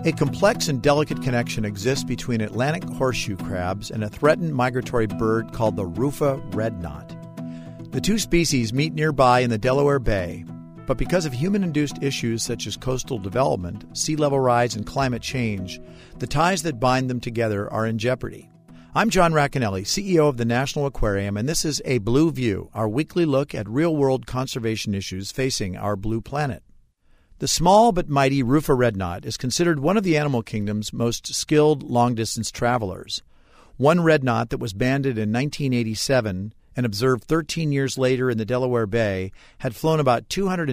A complex and delicate connection exists between Atlantic horseshoe crabs and a threatened migratory bird called the Rufa redknot. The two species meet nearby in the Delaware Bay, but because of human-induced issues such as coastal development, sea level rise, and climate change, the ties that bind them together are in jeopardy. I'm John Racanelli, CEO of the National Aquarium, and this is A Blue View, our weekly look at real-world conservation issues facing our blue planet. The small but mighty Rufa redknot is considered one of the animal kingdom's most skilled long-distance travelers. One redknot that was banded in 1987 and observed 13 years later in the Delaware Bay had flown about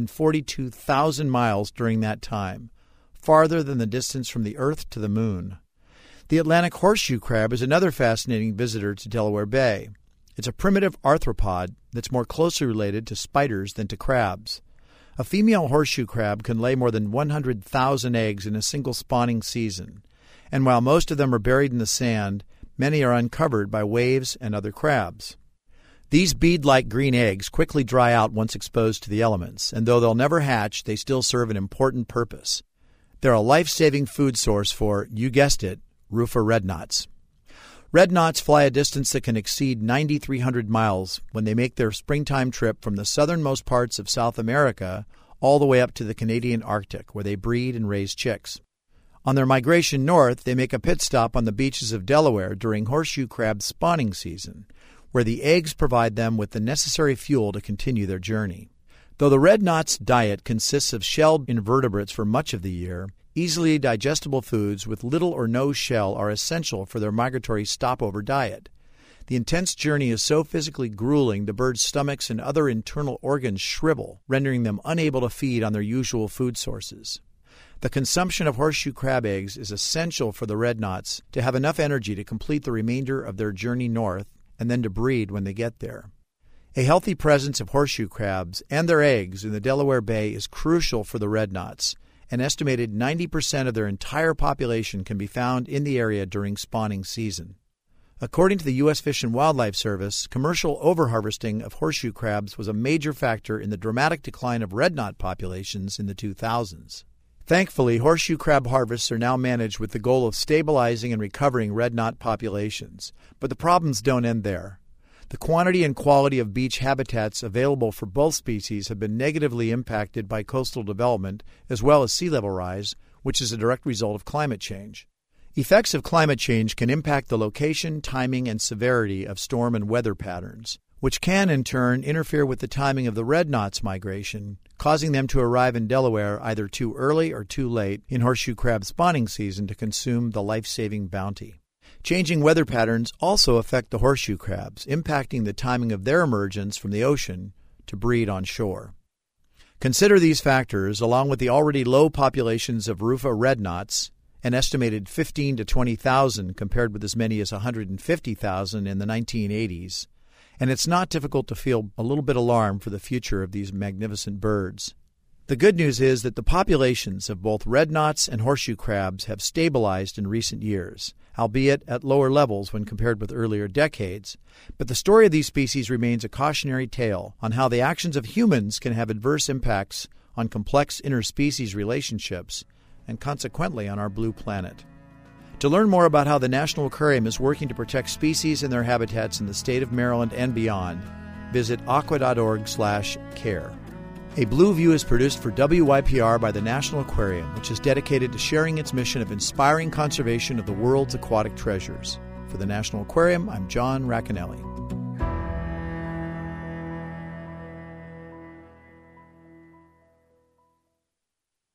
242,000 miles during that time, farther than the distance from the Earth to the Moon. The Atlantic horseshoe crab is another fascinating visitor to Delaware Bay. It's a primitive arthropod that's more closely related to spiders than to crabs. A female horseshoe crab can lay more than 100,000 eggs in a single spawning season, and while most of them are buried in the sand, many are uncovered by waves and other crabs. These bead-like green eggs quickly dry out once exposed to the elements, and though they'll never hatch, they still serve an important purpose. They're a life-saving food source for, you guessed it, Rufa redknots. Redknots fly a distance that can exceed 9,300 miles when they make their springtime trip from the southernmost parts of South America all the way up to the Canadian Arctic, where they breed and raise chicks. On their migration north, they make a pit stop on the beaches of Delaware during horseshoe crab spawning season, where the eggs provide them with the necessary fuel to continue their journey. Though the redknot's diet consists of shelled invertebrates for much of the year, easily digestible foods with little or no shell are essential for their migratory stopover diet. The intense journey is so physically grueling the birds' stomachs and other internal organs shrivel, rendering them unable to feed on their usual food sources. The consumption of horseshoe crab eggs is essential for the redknots to have enough energy to complete the remainder of their journey north and then to breed when they get there. A healthy presence of horseshoe crabs and their eggs in the Delaware Bay is crucial for the redknots. An estimated 90% of their entire population can be found in the area during spawning season. According to the U.S. Fish and Wildlife Service, commercial overharvesting of horseshoe crabs was a major factor in the dramatic decline of redknot populations in the 2000s. Thankfully, horseshoe crab harvests are now managed with the goal of stabilizing and recovering redknot populations, but the problems don't end there. The quantity and quality of beach habitats available for both species have been negatively impacted by coastal development as well as sea level rise, which is a direct result of climate change. Effects of climate change can impact the location, timing, and severity of storm and weather patterns, which can in turn interfere with the timing of the redknots' migration, causing them to arrive in Delaware either too early or too late in horseshoe crab spawning season to consume the life-saving bounty. Changing weather patterns also affect the horseshoe crabs, impacting the timing of their emergence from the ocean to breed on shore. Consider these factors, along with the already low populations of Rufa redknots, an estimated 15 to 20,000 compared with as many as 150,000 in the 1980s, and it's not difficult to feel a little bit alarmed for the future of these magnificent birds. The good news is that the populations of both redknots and horseshoe crabs have stabilized in recent years, albeit at lower levels when compared with earlier decades. But the story of these species remains a cautionary tale on how the actions of humans can have adverse impacts on complex interspecies relationships and consequently on our blue planet. To learn more about how the National Aquarium is working to protect species and their habitats in the state of Maryland and beyond, visit aqua.org/care. A Blue View is produced for WYPR by the National Aquarium, which is dedicated to sharing its mission of inspiring conservation of the world's aquatic treasures. For the National Aquarium, I'm John Racanelli.